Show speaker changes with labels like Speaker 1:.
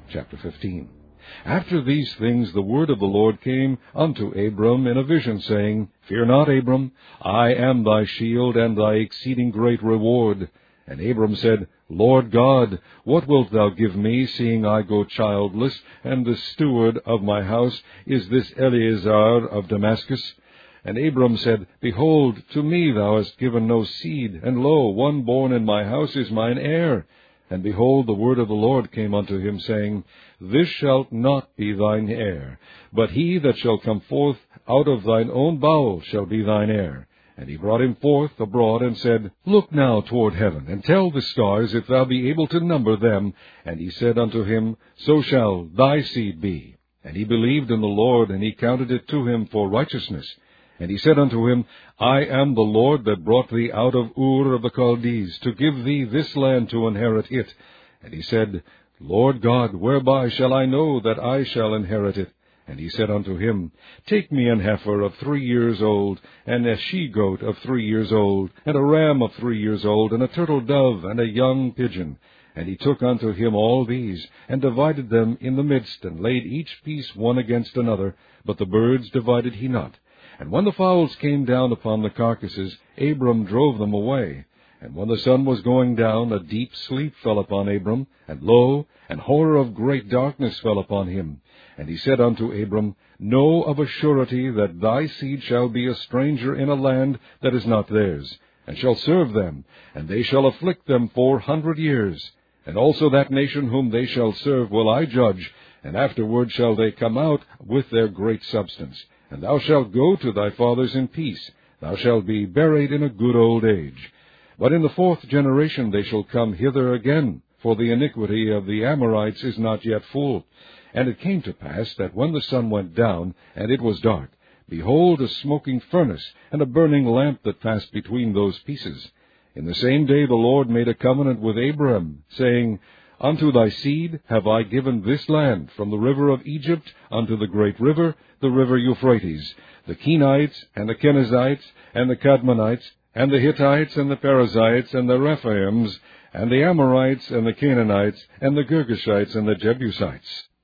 Speaker 1: Chapter 15. After these things the word of the Lord came unto Abram in a vision, saying, Fear not, Abram, I am thy shield and thy exceeding great reward. And Abram said, Lord God, what wilt thou give me, seeing I go childless, and the steward of my house is this Eleazar of Damascus? And Abram said, Behold, to me thou hast given no seed, and lo, one born in my house is mine heir. And behold, the word of the Lord came unto him, saying, This shall not be thine heir, but he that shall come forth out of thine own bowels shall be thine heir. And he brought him forth abroad, and said, Look now toward heaven, and tell the stars, if thou be able to number them. And he said unto him, So shall thy seed be. And he believed in the Lord, and he counted it to him for righteousness. And he said unto him, I am the Lord that brought thee out of Ur of the Chaldees, to give thee this land to inherit it. And he said, Lord God, whereby shall I know that I shall inherit it? And he said unto him, Take me an heifer of 3 years old, and a she-goat of 3 years old, and a ram of 3 years old, and a turtle dove, and a young pigeon. And he took unto him all these, and divided them in the midst, and laid each piece one against another, but the birds divided he not. And when the fowls came down upon the carcasses, Abram drove them away. And when the sun was going down, a deep sleep fell upon Abram, and lo, an horror of great darkness fell upon him. And he said unto Abram, Know of a surety that thy seed shall be a stranger in a land that is not theirs, and shall serve them, and they shall afflict them 400 years. And also that nation whom they shall serve will I judge, and afterward shall they come out with their great substance. And thou shalt go to thy fathers in peace. Thou shalt be buried in a good old age. But in the 4th generation they shall come hither again, for the iniquity of the Amorites is not yet full. And it came to pass that when the sun went down, and it was dark, behold, a smoking furnace, and a burning lamp that passed between those pieces. In the same day the Lord made a covenant with Abram, saying, Unto thy seed have I given this land, from the river of Egypt unto the great river, the river Euphrates, the Kenites, and the Kenizzites, and the Kadmonites, and the Hittites, and the Perizzites, and the Rephaims, and the Amorites, and the Canaanites, and the Girgashites, and the Jebusites.